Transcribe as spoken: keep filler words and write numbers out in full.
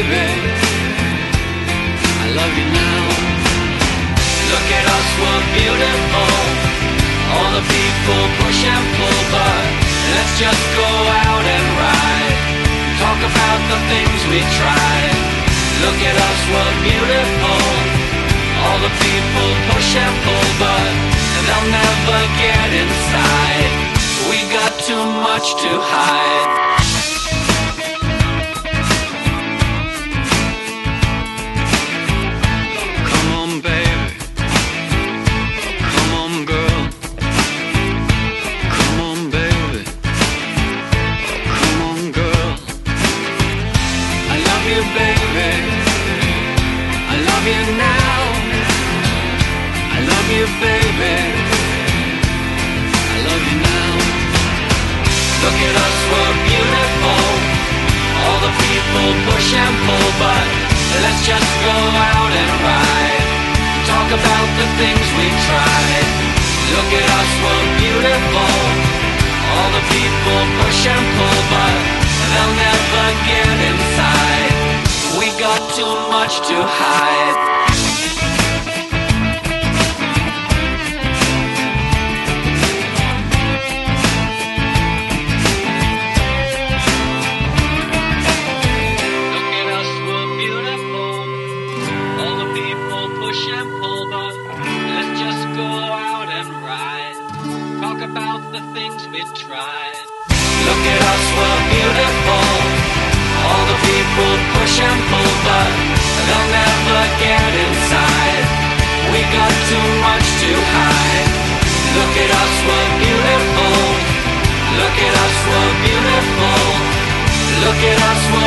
baby, I love you now. Look at us, we're beautiful. All the people push and pull, but let's just go out and ride. Talk about the things we tried. Look at us, we're beautiful. All the people push and pull, but they'll never get inside. We got too much to hide. Baby, I love you now. Look at us, we're beautiful. All the people push and pull, but let's just go out and ride. Talk about the things we tried. Look at us, we're beautiful. All the people push and pull, but they'll never get inside. We got too much to hide. About the things we tried. Look at us, we're beautiful. All the people push and pull, but they'll never get inside. We got too much to hide. Look at us, we're beautiful. Look at us, we're beautiful. Look at us, we're